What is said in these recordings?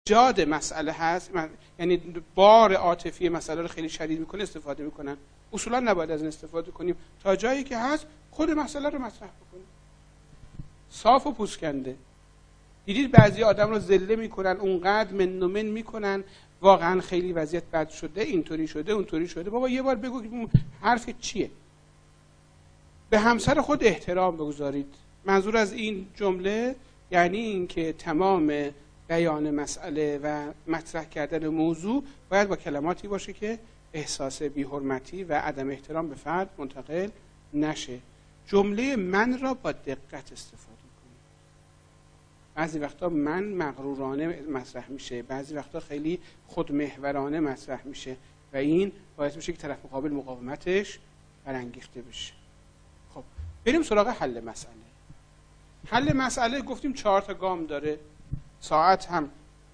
جاد مسئله هست، یعنی بار عاطفی مسئله رو خیلی شدید میکنه استفاده میکنن. اصولا نباید از این استفاده کنیم. تا جایی که هست خود مسئله رو مطرح بکنیم، صاف و پوسکنده. دیدید بعضی آدم رو ذله میکنن، اونقدر من و من میکنن، واقعا خیلی وضعیت بد شده، اینطوری شده اونطوری شده. بابا یه بار بگو که حرف چیه. به همسر خود احترام بگذارید. منظور از این جمله یعنی این که تمام بیان مسئله و مطرح کردن موضوع باید با کلماتی باشه که احساس بی‌حرمتی و عدم احترام به فرد منتقل نشه. جمله من را با دقت استفاده کنید. بعضی وقتا من مغرورانه مطرح میشه، بعضی وقتا خیلی خودمحورانه مطرح میشه و این باعث میشه که طرف مقابل مقاومتش برانگیخته بشه. خب بریم سراغ حل مسئله. حل مسئله گفتیم 4 تا گام داره. ساعت هم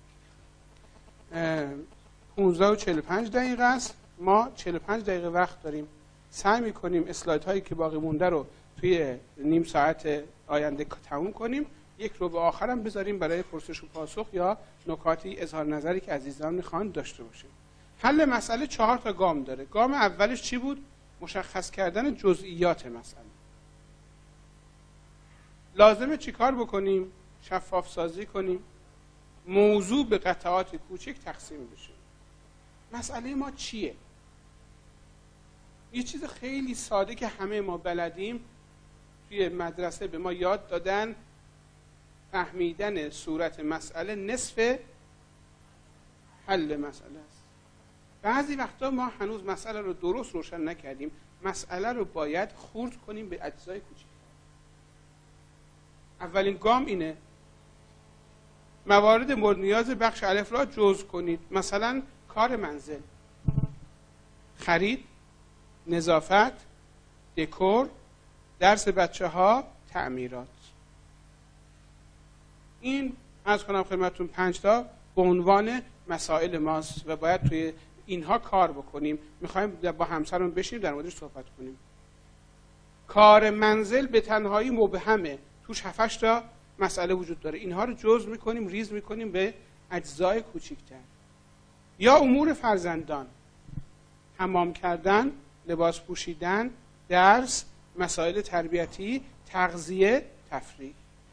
15:45 است. ما 45 دقیقه وقت داریم. سعی میکنیم اسلاید هایی که باقی مونده رو توی نیم ساعت آینده تموم کنیم. 1 ربع آخر هم بذاریم برای پرسش و پاسخ یا نکاتی اظهار نظری که عزیزان میخوان داشته باشیم. حل مسئله 4 تا گام داره. گام اولش چی بود؟ مشخص کردن جزئیات مسئله. لازمه چیکار بکنیم؟ شفاف سازی کنیم. موضوع به قطعات کوچک تقسیم بشه. مسئله ما چیه؟ یه چیز خیلی ساده که همه ما بلدیم، توی مدرسه به ما یاد دادن، فهمیدن صورت مسئله نصف حل مسئله است. بعضی وقتا ما هنوز مسئله رو درست روشن نکردیم. مسئله رو باید خرد کنیم به اجزای کوچک. اولین گام اینه. موارد مورد نیاز بخش الف را جزء کنید. مثلا کار منزل، خرید، نظافت، دکور، درس بچه ها، تعمیرات. این عرض کنم خدمتتون 5 تا به عنوان مسائل ماست و باید توی اینها کار بکنیم. میخوایم با همسرمون بشینیم در موردش صحبت کنیم. کار منزل به تنهایی مبهمه، توش 7 تا مسئله وجود داره. اینها رو جزء میکنیم، ریز میکنیم به اجزای کوچکتر. یا امور فرزندان، حمام کردن، لباس پوشیدن، درس، مسائل تربیتی، تغذیه، تفریح.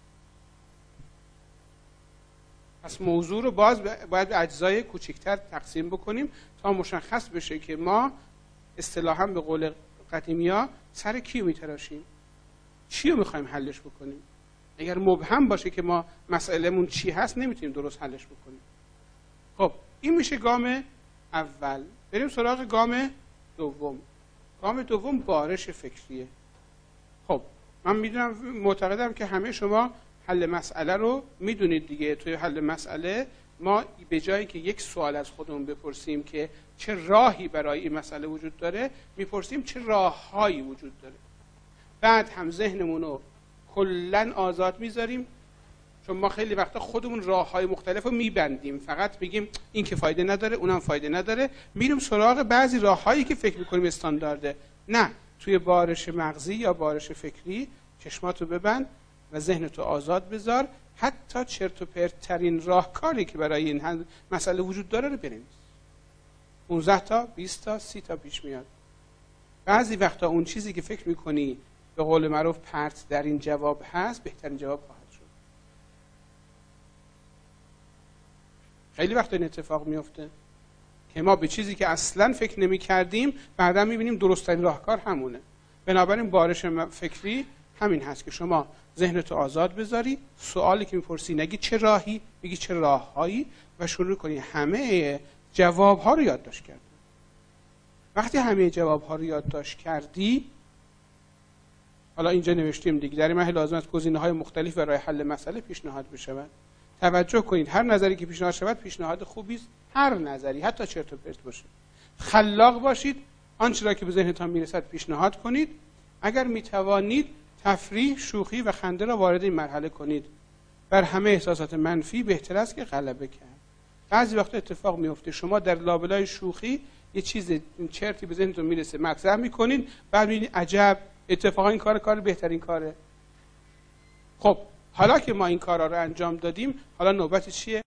پس موضوع رو باید به اجزای کوچکتر تقسیم بکنیم تا مشخص بشه که ما اصطلاحاً به قول قدیمیا سر کیو میتراشیم، چی رو میخوایم حلش بکنیم. اگر مبهم باشه که ما مسئلهمون چی هست نمیتونیم درست حلش بکنیم. خب این میشه گام اول. بریم سراغ گام دوم. گام دوم بارش فکریه. خب من میدونم، معتقدم که همه شما حل مسئله رو میدونید دیگه. توی حل مسئله ما به جایی که یک سوال از خودمون بپرسیم که چه راهی برای این مسئله وجود داره، میپرسیم چه راههایی وجود داره. بعد هم ذهنمون رو کلن آزاد میذاریم، چون ما خیلی وقتا خودمون راههای مختلف رو میبندیم، فقط بگیم این که فایده نداره اونم فایده نداره، میریم سراغ بعضی راههایی که فکر میکنیم استاندارده. نه، توی بارش مغزی یا بارش فکری چشماتو ببند و ذهنتو آزاد بذار. حتی چرت و پرت ترین راهکاری که برای این مسئله وجود داره رو بنویس. 15 تا 20 تا 30 تا پیش میاد. بعضی وقتا اون چیزی که فکر میکنی به قول معروف پرت در این جواب هست، بهترین جواب خواهد شد. خیلی وقتا این اتفاق میفته که ما به چیزی که اصلا فکر نمی کردیم بعدا میبینیم درست‌ترین راهکار همونه. بنابراین بارش فکری همین هست که شما ذهنتو آزاد بذاری، سوالی که میپرسی نگی چه راهی، بگی چه راههایی و شروع کنی همه جوابها رو یادداشت کردن. وقتی همه جوابها رو یادداشت کردی، حالا اینجا نوشتیم دیگه، در این مرحله لازم است گزینه‌های مختلف برای حل مسئله پیشنهاد بشود. توجه کنید هر نظری که پیشنهاد شود پیشنهاد خوبی است، هر نظری، حتی چرت و پرت باشه. خلاق باشید، آنچه را که به ذهنتان میرسد پیشنهاد کنید. اگر میتوانید تفریح، شوخی و خنده را وارد این مرحله کنید. بر همه احساسات منفی بهتر است که غلبه کرد. بعضی وقتا اتفاق میفته شما در لابلای شوخی یه چیز چرتی به ذهنتون میرسه، مطرح میکنید، بعد میبینید عجب اتفاقا این کار بهترین کاره. خب حالا که ما این کارا رو انجام دادیم، حالا نوبت چیه؟